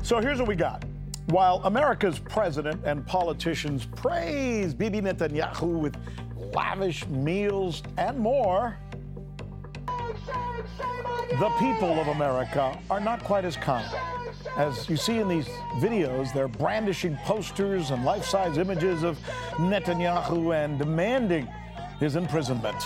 So here's what we got. While America's president and politicians praise Bibi Netanyahu with lavish meals and more, the people of America are not quite as calm. As you see in these videos, they're brandishing posters and life-size images of Netanyahu and demanding his imprisonment.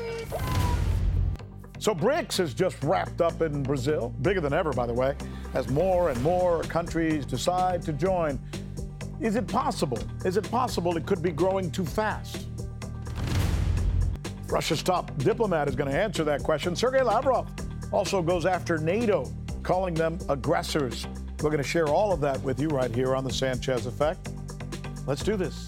So BRICS has just wrapped up in Brazil, bigger than ever, by the way, as more and more countries decide to join. Is it possible? Is it possible it could be growing too fast? Russia's top diplomat is going to answer that question. Sergei Lavrov also goes after NATO, calling them aggressors. We're going to share all of that with you right here on The Sanchez Effect. Let's do this.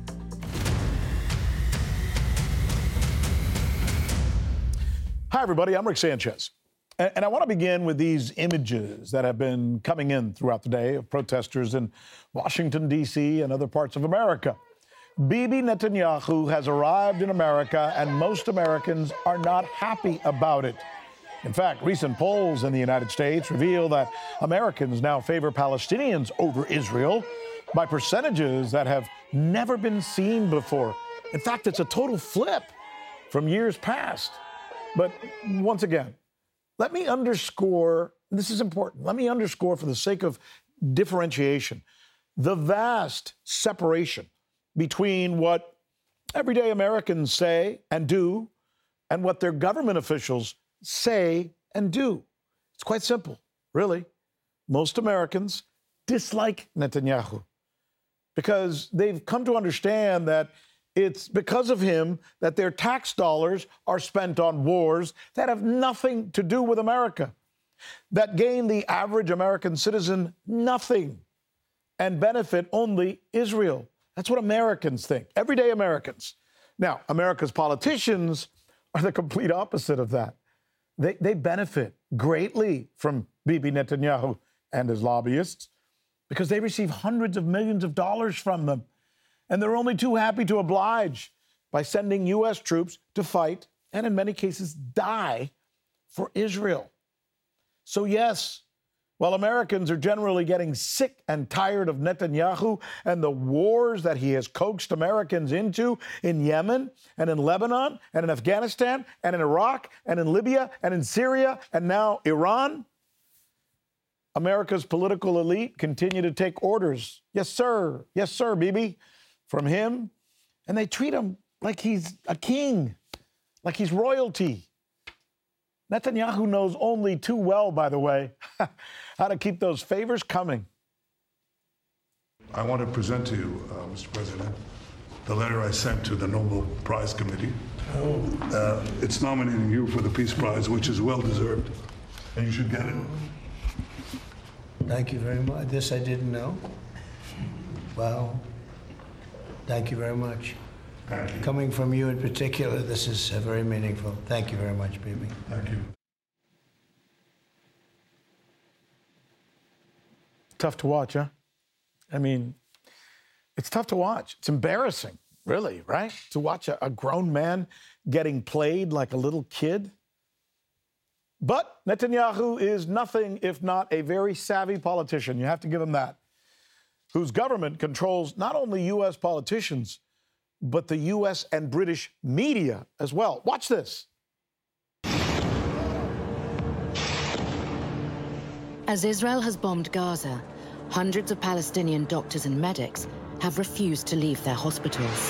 Hi, everybody. I'm Rick Sanchez. And I want to begin with these images that have been coming in throughout the day of protesters in Washington, D.C. and other parts of America. Bibi Netanyahu has arrived in America, and most Americans are not happy about it. In fact, recent polls in the United States reveal that Americans now favor Palestinians over Israel by percentages that have never been seen before. In fact, it's a total flip from years past. But once again, let me underscore, this is important, let me underscore for the sake of differentiation, the vast separation between what everyday Americans say and do and what their government officials say and do. It's quite simple, really. Most Americans dislike Netanyahu because they've come to understand that it's because of him that their tax dollars are spent on wars that have nothing to do with America, that gain the average American citizen nothing and benefit only Israel. That's what Americans think, everyday Americans. Now, America's politicians are the complete opposite of that. They benefit greatly from Bibi Netanyahu and his lobbyists because they receive hundreds of millions of dollars from them. And they're only too happy to oblige by sending U.S. troops to fight and in many cases die for Israel. So yes, while Americans are generally getting sick and tired of Netanyahu and the wars that he has coaxed Americans into in Yemen and in Lebanon and in Afghanistan and in Iraq and in Libya and in Syria and now Iran, America's political elite continue to take orders. Yes, sir, Bibi, from him, and they treat him like he's a king, like he's royalty. Netanyahu knows only too well, by the way, how to keep those favors coming. I want to present to you, Mr. President, the letter I sent to the Nobel Prize Committee. It's nominating you for the Peace Prize, which is well-deserved, and you should get it. Thank you very much. This I didn't know. Wow. Thank you very much. Thank you. Coming from you in particular, this is very meaningful. Thank you very much, Bibi. Thank you. Tough to watch, huh? I mean, it's tough to watch. It's embarrassing, really, right? To watch a grown man getting played like a little kid. But Netanyahu is nothing if not a very savvy politician. You have to give him that. Whose government controls not only U.S. politicians, but the U.S. and British media as well. Watch this. As Israel has bombed Gaza, hundreds of Palestinian doctors and medics have refused to leave their hospitals.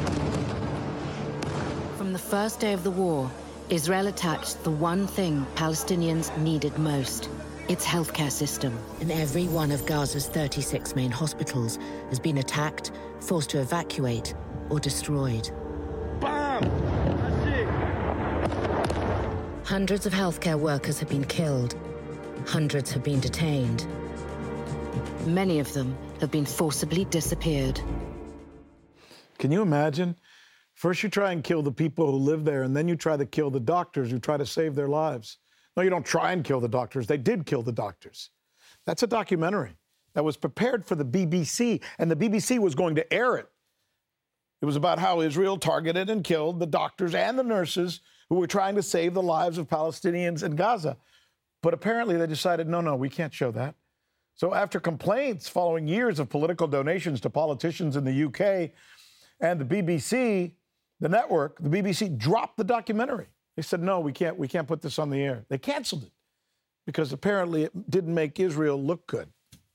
From the first day of the war, Israel attacked the one thing Palestinians needed most: its healthcare system. And every one of Gaza's 36 main hospitals has been attacked, forced to evacuate, or destroyed. Bam! Hundreds of healthcare workers have been killed. Hundreds have been detained. Many of them have been forcibly disappeared. Can you imagine? First you try and kill the people who live there, and then you try to kill the doctors who try to save their lives. No, you don't try and kill the doctors. They did kill the doctors. That's a documentary that was prepared for the BBC, and the BBC was going to air it. It was about how Israel targeted and killed the doctors and the nurses who were trying to save the lives of Palestinians in Gaza. But apparently they decided, no, we can't show that. So after complaints following years of political donations to politicians in the UK and the BBC, the network, the BBC dropped the documentary. They said, no, we can't put this on the air. They canceled it because apparently it didn't make Israel look good.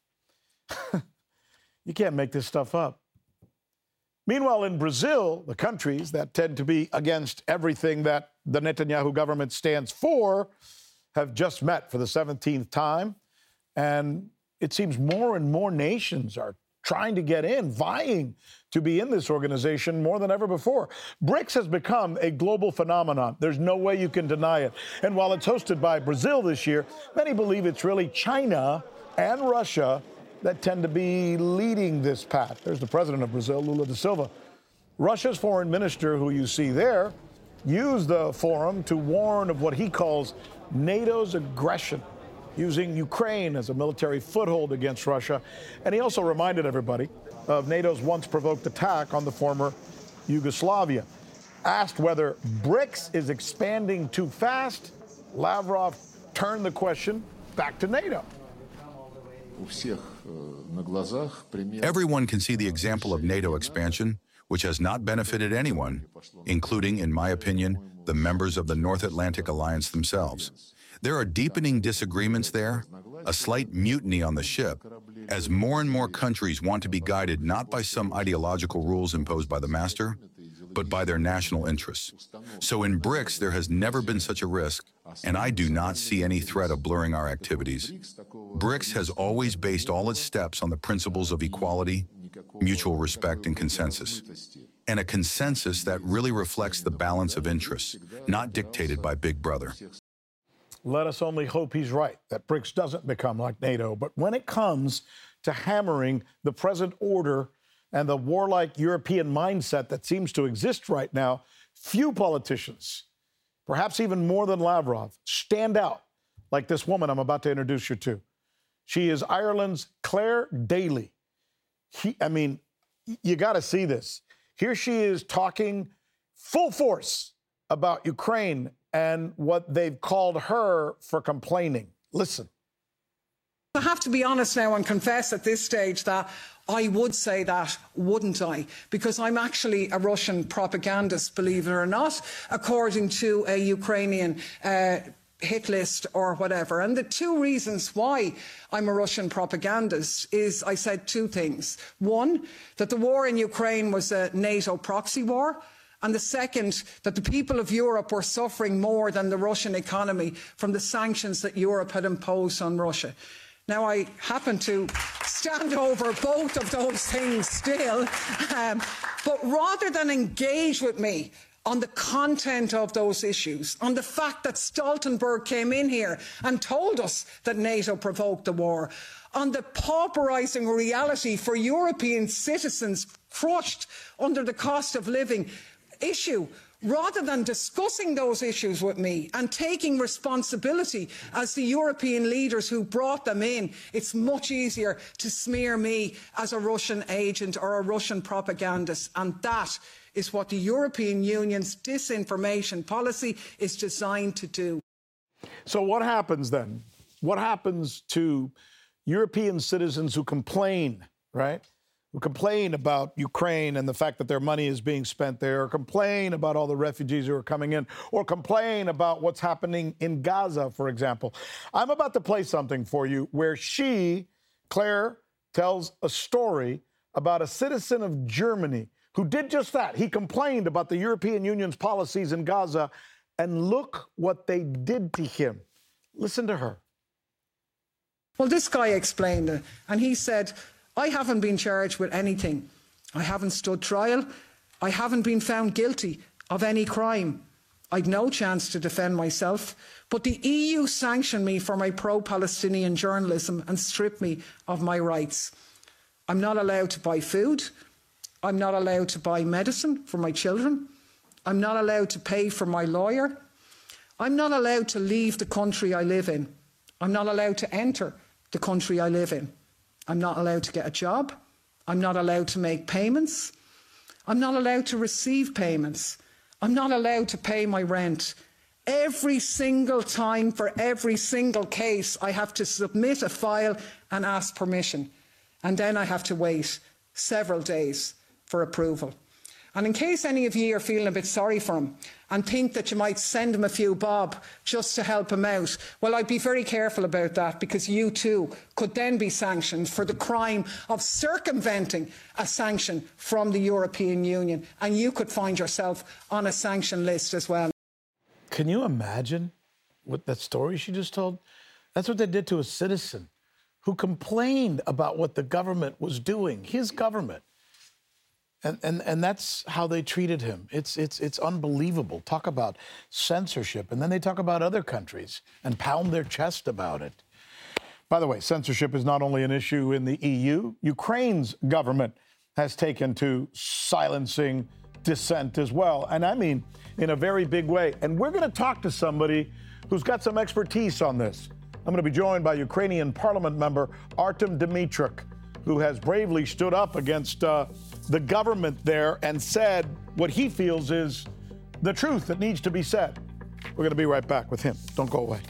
You can't make this stuff up. Meanwhile, in Brazil, the countries that tend to be against everything that the Netanyahu government stands for have just met for the 17th time. And it seems more and more nations are trying to get in, vying to be in this organization more than ever before. BRICS has become a global phenomenon. There's no way you can deny it. And while it's hosted by Brazil this year, many believe it's really China and Russia that tend to be leading this path. There's the president of Brazil, Lula da Silva. Russia's foreign minister, who you see there, used the forum to warn of what he calls NATO's aggression, using Ukraine as a military foothold against Russia. And he also reminded everybody of NATO's once-provoked attack on the former Yugoslavia. Asked whether BRICS is expanding too fast, Lavrov turned the question back to NATO. Everyone can see the example of NATO expansion, which has not benefited anyone, including, in my opinion, the members of the North Atlantic Alliance themselves. There are deepening disagreements there, a slight mutiny on the ship, as more and more countries want to be guided not by some ideological rules imposed by the master, but by their national interests. So in BRICS, there has never been such a risk, and I do not see any threat of blurring our activities. BRICS has always based all its steps on the principles of equality, mutual respect, and consensus. And a consensus that really reflects the balance of interests, not dictated by Big Brother. Let us only hope he's right, that BRICS doesn't become like NATO. But when it comes to hammering the present order and the warlike European mindset that seems to exist right now, few politicians, perhaps even more than Lavrov, stand out like this woman I'm about to introduce you to. She is Ireland's Claire Daly. You got to see this. Here she is talking full force about Ukraine and what they've called her for complaining. Listen. I have to be honest now and confess at this stage that I would say that, wouldn't I? Because I'm actually a Russian propagandist, believe it or not, according to a Ukrainian hit list or whatever. And the two reasons why I'm a Russian propagandist is I said two things. One, that the war in Ukraine was a NATO proxy war. And the second, that the people of Europe were suffering more than the Russian economy from the sanctions that Europe had imposed on Russia. Now, I happen to stand over both of those things still, but rather than engage with me on the content of those issues, on the fact that Stoltenberg came in here and told us that NATO provoked the war, on the pauperising reality for European citizens crushed under the cost of living issue, rather than discussing those issues with me and taking responsibility as the European leaders who brought them in, it's much easier to smear me as a Russian agent or a Russian propagandist. And that is what the European Union's disinformation policy is designed to do. So what happens then? What happens to European citizens who complain, right? Who complain about Ukraine and the fact that their money is being spent there, or complain about all the refugees who are coming in, or complain about what's happening in Gaza, for example. I'm about to play something for you where Claire, tells a story about a citizen of Germany who did just that. He complained about the European Union's policies in Gaza, and look what they did to him. Listen to her. Well, this guy explained it, and he said, I haven't been charged with anything. I haven't stood trial. I haven't been found guilty of any crime. I'd no chance to defend myself. But the EU sanctioned me for my pro-Palestinian journalism and stripped me of my rights. I'm not allowed to buy food. I'm not allowed to buy medicine for my children. I'm not allowed to pay for my lawyer. I'm not allowed to leave the country I live in. I'm not allowed to enter the country I live in. I'm not allowed to get a job. I'm not allowed to make payments. I'm not allowed to receive payments. I'm not allowed to pay my rent. Every single time, for every single case, I have to submit a file and ask permission. And then I have to wait several days for approval. And in case any of you are feeling a bit sorry for him and think that you might send him a few bob just to help him out, well, I'd be very careful about that, because you too could then be sanctioned for the crime of circumventing a sanction from the European Union, and you could find yourself on a sanction list as well. Can you imagine what that story she just told? That's what they did to a citizen who complained about what the government was doing, his government. And that's how they treated him. It's unbelievable. Talk about censorship. And then they talk about other countries and pound their chest about it. By the way, censorship is not only an issue in the EU. Ukraine's government has taken to silencing dissent as well. And I mean, in a very big way. And we're going to talk to somebody who's got some expertise on this. I'm going to be joined by Ukrainian parliament member Artem Dmytryk, who has bravely stood up against the government there and said what he feels is the truth that needs to be said. We're going to be right back with him. Don't go away.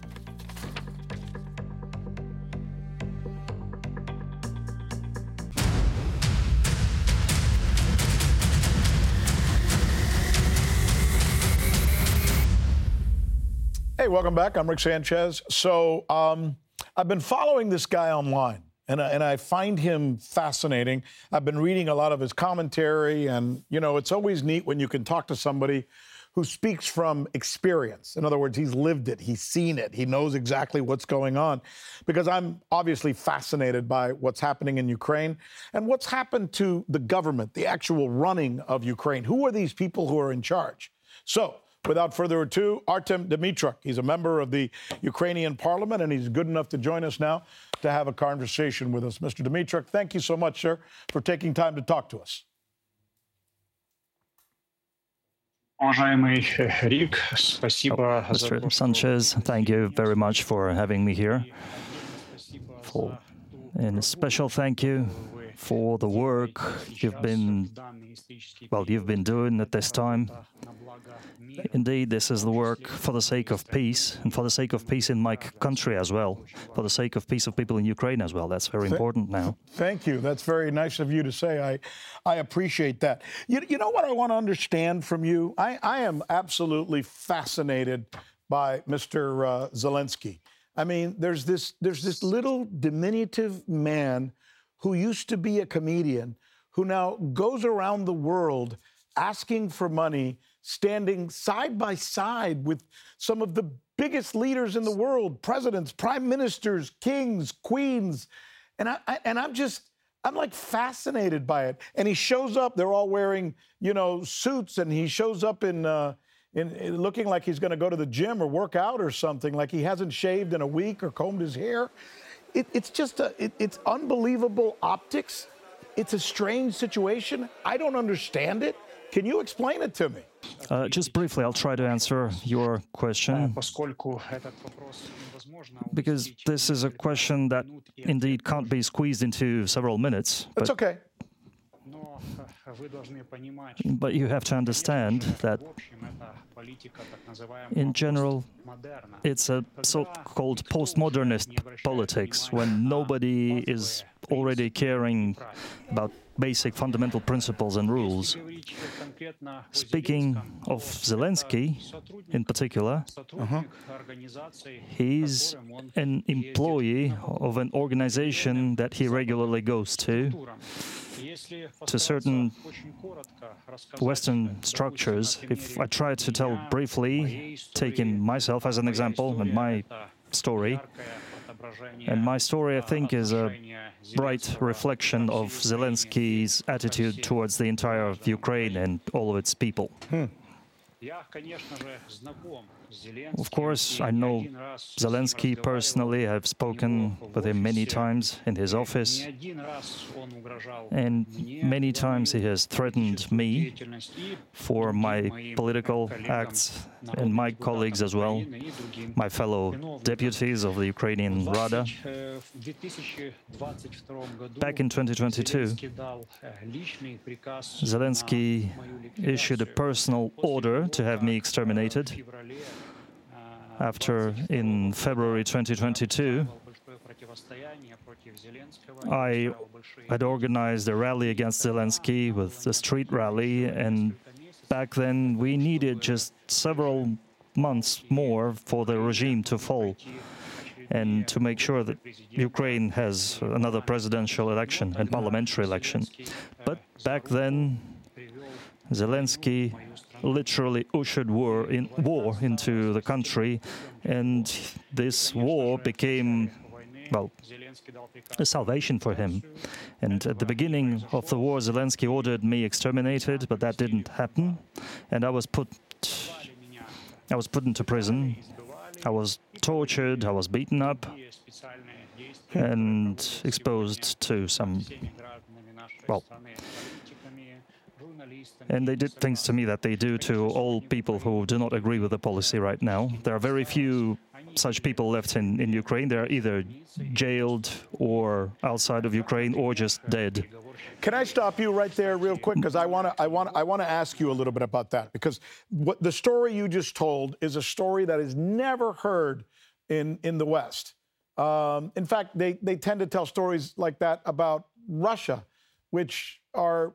Hey, welcome back. I'm Rick Sanchez. So I've been following this guy online. And I find him fascinating. I've been reading a lot of his commentary, and, you know, it's always neat when you can talk to somebody who speaks from experience. In other words, he's lived it, he's seen it, he knows exactly what's going on. Because I'm obviously fascinated by what's happening in Ukraine and what's happened to the government, the actual running of Ukraine. Who are these people who are in charge? So, without further ado, Artem Dmytryk. He's a member of the Ukrainian parliament, and he's good enough to join us now to have a conversation with us. Mr. Dmytryk, thank you so much, sir, for taking time to talk to us. Mr. Sanchez, thank you very much for having me here. And a special thank you for the work you've been doing at this time. Indeed, this is the work for the sake of peace, and for the sake of peace in my country as well, for the sake of peace of people in Ukraine as well. That's very important now. Thank you. That's very nice of you to say. I appreciate that. You know what I want to understand from you? I am absolutely fascinated by Mr. Zelensky. I mean, there's this little diminutive man who used to be a comedian who now goes around the world asking for money, standing side by side with some of the biggest leaders in the world, presidents, prime ministers, kings, queens. And I'm like fascinated by it. And he shows up, they're all wearing, you know, suits, and he shows up in looking like he's going to go to the gym or work out or something, like he hasn't shaved in a week or combed his hair. It's just it's unbelievable optics. It's a strange situation. I don't understand it. Can you explain it to me? Just briefly, I'll try to answer your question, because this is a question that indeed can't be squeezed into several minutes. It's okay. But you have to understand that, in general, it's a so-called postmodernist politics, when nobody is already caring about basic fundamental principles and rules. Speaking of Zelensky, in particular, he's an employee of an organization that he regularly goes to certain Western structures. If I try to tell briefly, taking myself as an example and my story, and my story, I think, is a bright reflection of Zelensky's attitude towards the entire Ukraine and all of its people. Of course, I know Zelensky personally. I've spoken with him many times in his office, and many times he has threatened me for my political acts, and my colleagues as well, my fellow deputies of the Ukrainian Rada. Back in 2022, Zelensky issued a personal order to have me exterminated. after, in February 2022, I had organized a rally against Zelensky with a street rally, and back then we needed just several months more for the regime to fall and to make sure that Ukraine has another presidential election and parliamentary election. But back then, Zelensky literally ushered war into the country, and this war became, well, a salvation for him. And at the beginning of the war, Zelensky ordered me exterminated, but that didn't happen, and I was put into prison. I was tortured, I was beaten up, and exposed to some, well, and they did things to me that they do to all people who do not agree with the policy right now. There are very few such people left in Ukraine. They're either jailed or outside of Ukraine or just dead. Can I stop you right there real quick? Because I want to ask you a little bit about that. Because what the story you just told is a story that is never heard in the West. In fact, they tend to tell stories like that about Russia, which are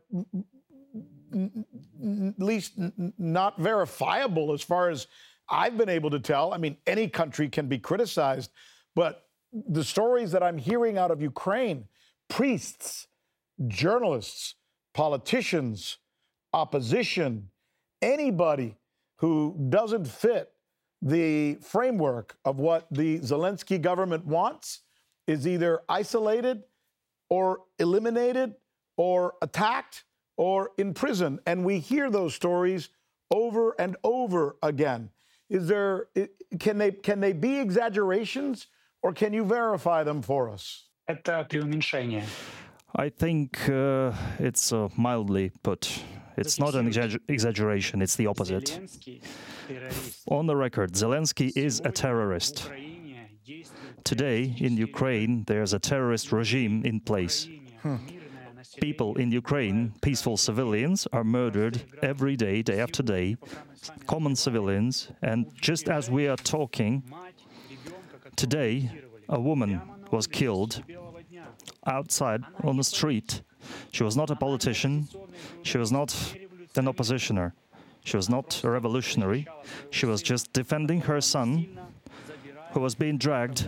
at least not verifiable as far as I've been able to tell. I mean, any country can be criticized, but the stories that I'm hearing out of Ukraine, priests, journalists, politicians, opposition, anybody who doesn't fit the framework of what the Zelensky government wants is either isolated or eliminated or attacked or in prison. And we hear those stories over and over again. Can they be exaggerations, or can you verify them for us? I think it's mildly put. It's not an exaggeration, it's the opposite. On the record, Zelensky is a terrorist. Today, in Ukraine, there's a terrorist regime in place. People in Ukraine, peaceful civilians, are murdered every day, day after day, common civilians, and just as we are talking, today, a woman was killed outside on the street. She was not a politician, she was not an oppositioner, she was not a revolutionary, she was just defending her son, who was being dragged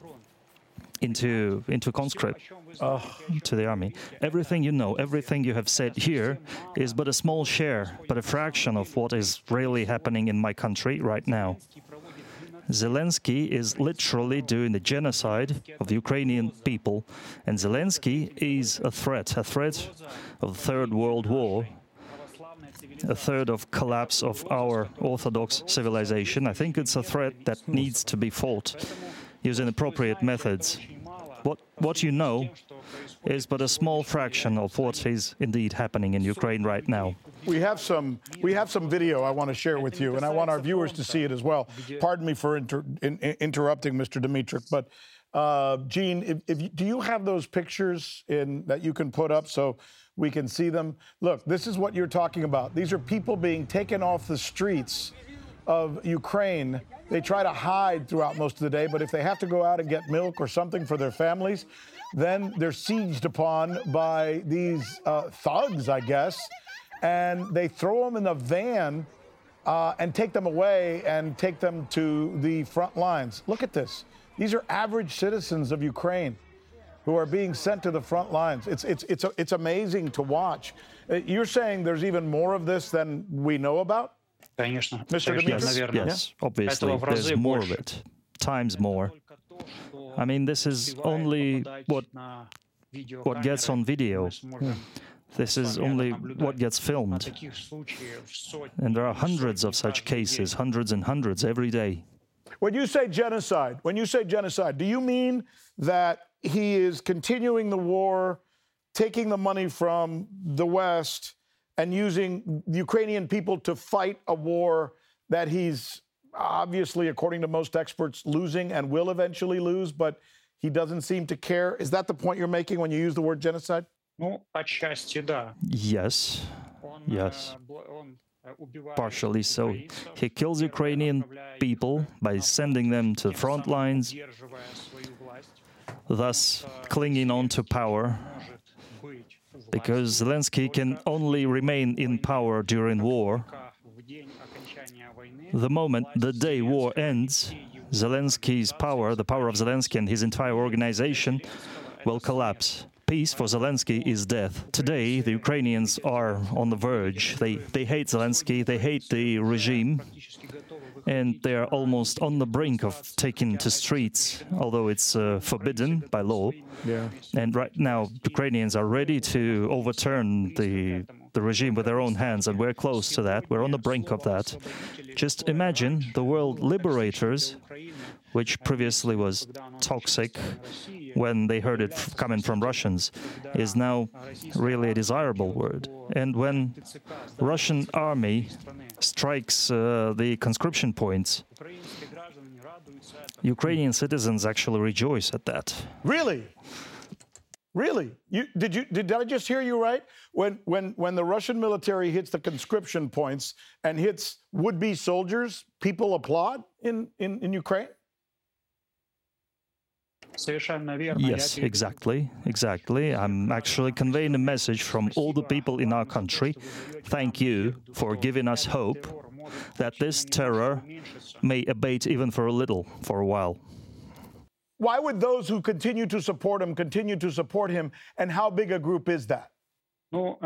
into conscript to the army. Everything you know, everything you have said here is but a small share, but a fraction of what is really happening in my country right now. Zelensky is literally doing the genocide of the Ukrainian people, and Zelensky is a threat of the Third World War, a threat of collapse of our Orthodox civilization. I think it's a threat that needs to be fought using appropriate methods. What you know is but a small fraction of what is indeed happening in Ukraine right now. We have some video I want to share with you, and I want our viewers to see it as well. Pardon me for interrupting, Mr. Dmytryk, but Gene, do you have those pictures that you can put up so we can see them? Look, this is what you're talking about. These are people being taken off the streets of Ukraine. They try to hide throughout most of the day, but if they have to go out and get milk or something for their families, then they're sieged upon by these thugs, I guess, and they throw them in a van and take them away and take them to the front lines. Look at this. These are average citizens of Ukraine who are being sent to the front lines. It's amazing to watch. You're saying there's even more of this than we know about? Mr. Dmytryk? Yes, obviously, there's more of it, times more. I mean, this is only what gets on video. This is only what gets filmed. And there are hundreds of such cases, hundreds and hundreds every day. When you say genocide, do you mean that he is continuing the war, taking the money from the West, and using the Ukrainian people to fight a war that he's obviously, according to most experts, losing and will eventually lose, but he doesn't seem to care? Is that the point you're making when you use the word genocide? Yes. Yes. partially so. He kills Ukrainian people by sending them to the front lines, thus clinging on to power, because Zelensky can only remain in power during war. The moment, the day war ends, Zelensky's power, the power of Zelensky and his entire organization, will collapse. Peace for Zelensky is death. Today, the Ukrainians are on the verge. They hate Zelensky, they hate the regime, and they are almost on the brink of taking to streets, although it's forbidden by law. Yeah. And right now, Ukrainians are ready to overturn the regime with their own hands, and we're close to that. We're on the brink of that. Just imagine the world liberators, which previously was toxic when they heard it coming from Russians, is now really a desirable word. And when Russian army strikes the conscription points, Ukrainian citizens actually rejoice at that. Really? Really? Did I just hear you right? When the Russian military hits the conscription points and hits would-be soldiers, people applaud in Ukraine? Yes, exactly. I'm actually conveying a message from all the people in our country. Thank you for giving us hope that this terror may abate even for a little, for a while. Why would those who continue to support him continue to support him, and how big a group is that? Well,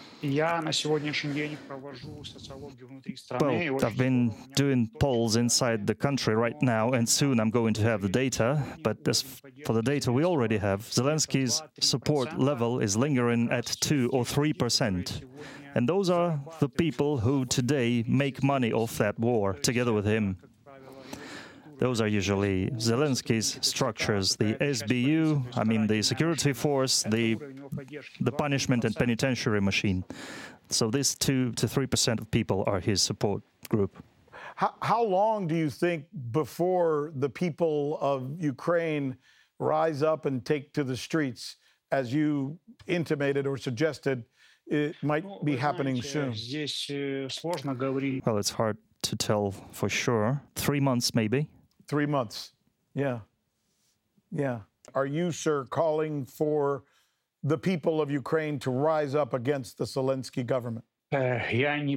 I've been doing polls inside the country right now, and soon I'm going to have the data. But as for the data we already have, Zelensky's support level is lingering at 2 or 3%. And those are the people who today make money off that war together with him. Those are usually Zelensky's structures, the SBU, the security force, the punishment and penitentiary machine. So these 2 to 3% of people are his support group. How long do you think before the people of Ukraine rise up and take to the streets, as you intimated or suggested it might be happening soon? Well, it's hard to tell for sure. 3 months, maybe. 3 months. Yeah. Are you, sir, calling for the people of Ukraine to rise up against the Zelensky government? I'm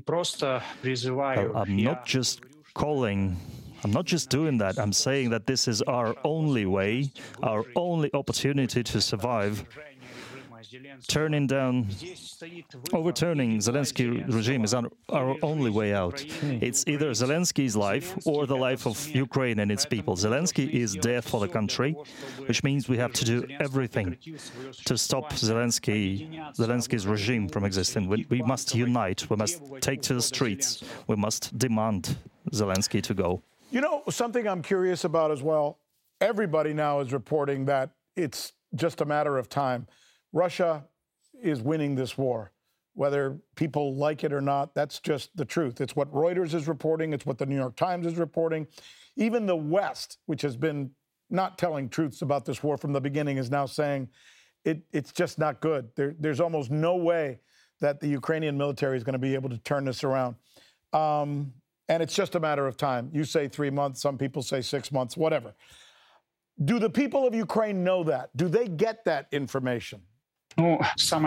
not just calling, I'm not just doing that. I'm saying that this is our only way, our only opportunity to survive. Overturning Zelensky regime is our only way out. It's either Zelensky's life or the life of Ukraine and its people. Zelensky is death for the country, which means we have to do everything to stop Zelensky's regime from existing. We must unite. We must take to the streets. We must demand Zelensky to go. You know, something I'm curious about as well, everybody now is reporting that it's just a matter of time. Russia is winning this war. Whether people like it or not, that's just the truth. It's what Reuters is reporting. It's what the New York Times is reporting. Even the West, which has been not telling truths about this war from the beginning, is now saying it's just not good. There's almost no way that the Ukrainian military is going to be able to turn this around. And it's just a matter of time. You say 3 months, some people say 6 months, whatever. Do the people of Ukraine know that? Do they get that information? The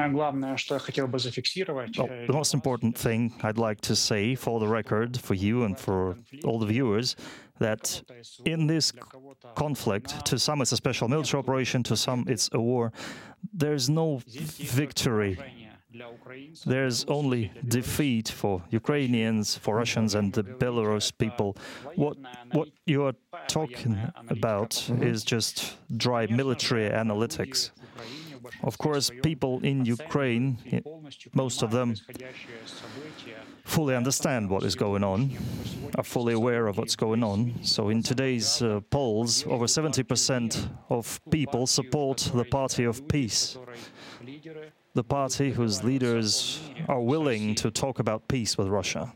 most important thing I'd like to say for the record, for you and for all the viewers, that in this conflict, to some it's a special military operation, to some it's a war, there's no victory. There's only defeat for Ukrainians, for Russians and the Belarus people. What you are talking about is just dry military analytics. Of course, people in Ukraine, most of them, fully understand what is going on, are fully aware of what's going on. So in today's polls, over 70% of people support the Party of Peace, the party whose leaders are willing to talk about peace with Russia.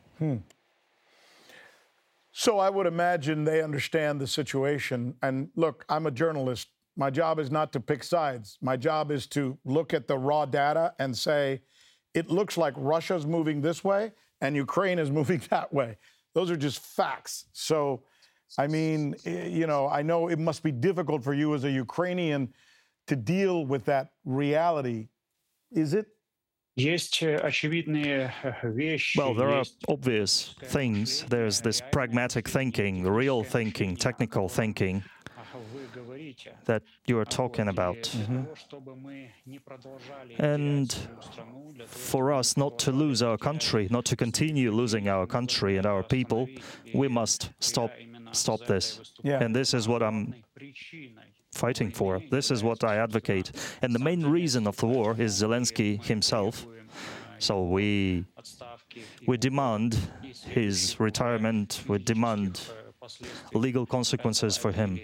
So I would imagine they understand the situation. And look, I'm a journalist. My job is not to pick sides. My job is to look at the raw data and say, it looks like Russia's moving this way, and Ukraine is moving that way. Those are just facts. So, I mean, you know, I know it must be difficult for you as a Ukrainian to deal with that reality. Is it? Well, there are obvious things. There's this pragmatic thinking, real thinking, technical thinking that you are talking about. And for us not to lose our country, not to continue losing our country and our people, we must stop this. Yeah. And this is what I'm fighting for. This is what I advocate. And the main reason of the war is Zelensky himself. So we demand his retirement, we demand legal consequences for him,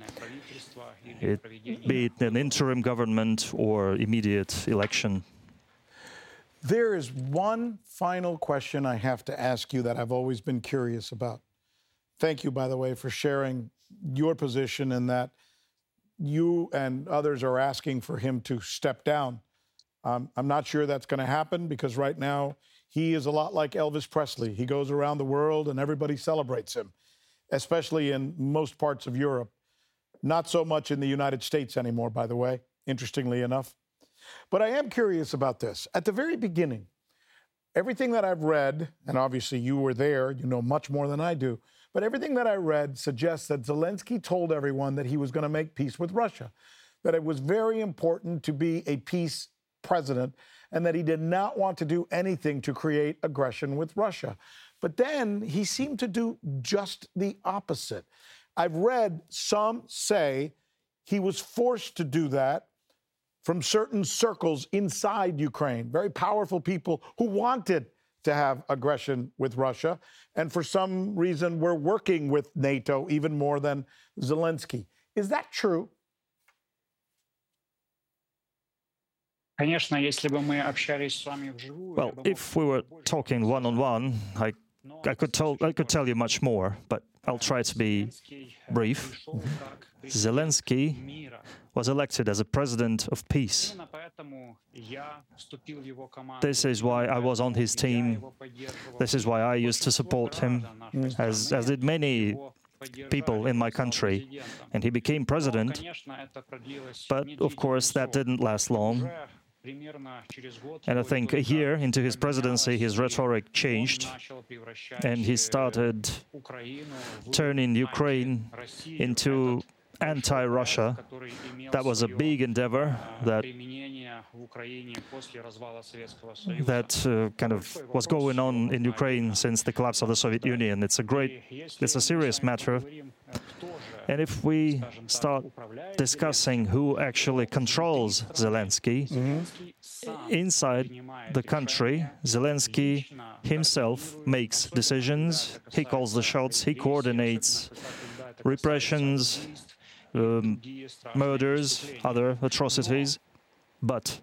be it an interim government or immediate election. There is one final question I have to ask you that I've always been curious about. Thank you, by the way, for sharing your position in that you and others are asking for him to step down. I'm not sure that's going to happen because right now he is a lot like Elvis Presley. He goes around the world and everybody celebrates him, especially in most parts of Europe. Not so much in the United States anymore, by the way, interestingly enough. But I am curious about this. At the very beginning, everything that I've read, and obviously you were there, you know much more than I do, but everything that I read suggests that Zelensky told everyone that he was going to make peace with Russia, that it was very important to be a peace president, and that he did not want to do anything to create aggression with Russia. But then he seemed to do just the opposite. I've read some say he was forced to do that from certain circles inside Ukraine, very powerful people who wanted to have aggression with Russia, and for some reason were working with NATO even more than Zelensky. Is that true? Well, if we were talking one-on-one, I could tell you much more, but I'll try to be brief. Zelensky was elected as a president of peace. This is why I was on his team. This is why I used to support him, as did many people in my country. And he became president. But, of course, that didn't last long. And I think a year into his presidency, his rhetoric changed, and he started turning Ukraine into anti-Russia. That was a big endeavor that kind of was going on in Ukraine since the collapse of the Soviet Union. It's a serious matter. And if we start discussing who actually controls Zelensky, inside the country, Zelensky himself makes decisions, he calls the shots, he coordinates repressions, murders, other atrocities. But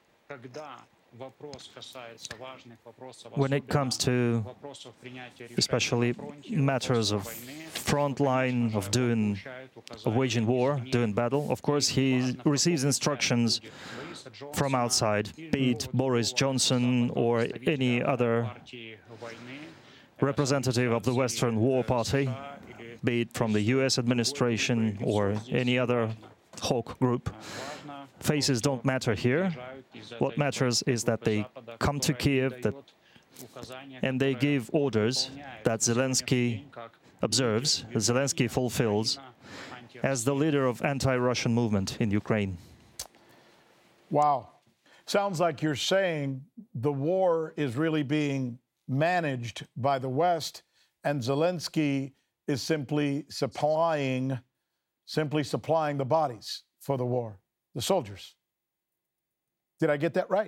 when it comes to especially matters of front line, of waging war, doing battle, of course he receives instructions from outside, be it Boris Johnson or any other representative of the Western War Party, be it from the US administration or any other hawk group. Faces don't matter here. What matters is that they come to Kiev and they give orders that Zelensky observes, that Zelensky fulfills, as the leader of anti-Russian movement in Ukraine. Wow. Sounds like you're saying the war is really being managed by the West, and Zelensky is simply supplying the bodies for the war, the soldiers. Did I get that right?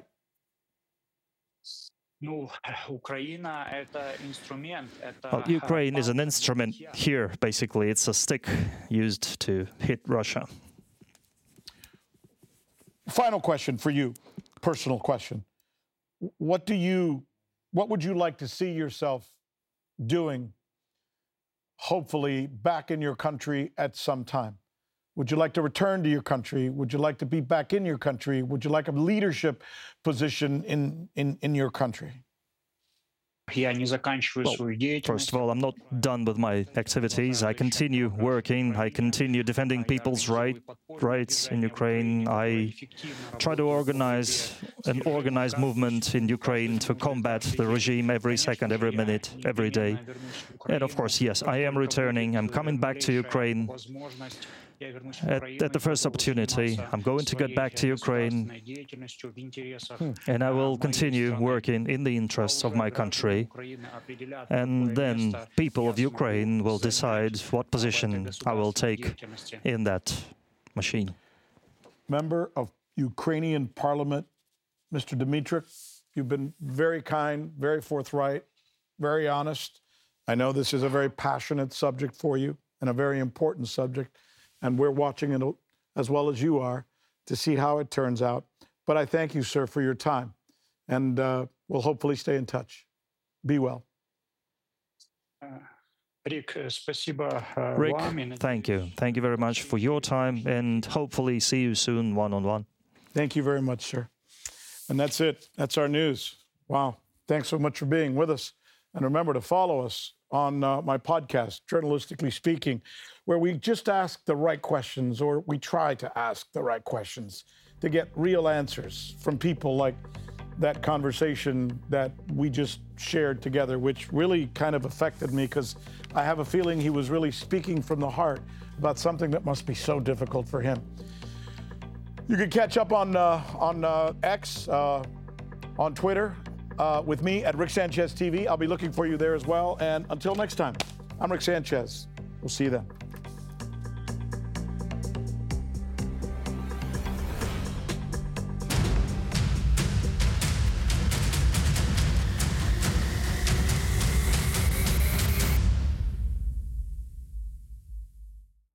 Well, Ukraine is an instrument here, basically. It's a stick used to hit Russia. Final question for you, personal question. What would you like to see yourself doing, hopefully, back in your country at some time? Would you like to return to your country? Would you like to be back in your country? Would you like a leadership position in your country? First of all, I'm not done with my activities. I continue working. I continue defending people's rights in Ukraine. I try to organize an organized movement in Ukraine to combat the regime every second, every minute, every day. And of course, yes, I am returning. I'm coming back to Ukraine at the first opportunity. I'm going to get back to Ukraine, and I will continue working in the interests of my country. And then people of Ukraine will decide what position I will take in that machine. Member of Ukrainian Parliament, Mr. Dmytryk, you've been very kind, very forthright, very honest. I know this is a very passionate subject for you and a very important subject. And we're watching it as well as you are to see how it turns out. But I thank you, sir, for your time. And we'll hopefully stay in touch. Be well. Rick, thank you. Thank you very much for your time, and hopefully see you soon one-on-one. Thank you very much, sir. And that's it. That's our news. Wow. Thanks so much for being with us. And remember to follow us on my podcast, Journalistically Speaking, where we just ask the right questions, or we try to ask the right questions to get real answers from people like that conversation that we just shared together, which really kind of affected me because I have a feeling he was really speaking from the heart about something that must be so difficult for him. You can catch up on X, on Twitter, with me at Rick Sanchez TV. I'll be looking for you there as well. And until next time, I'm Rick Sanchez. We'll see you then.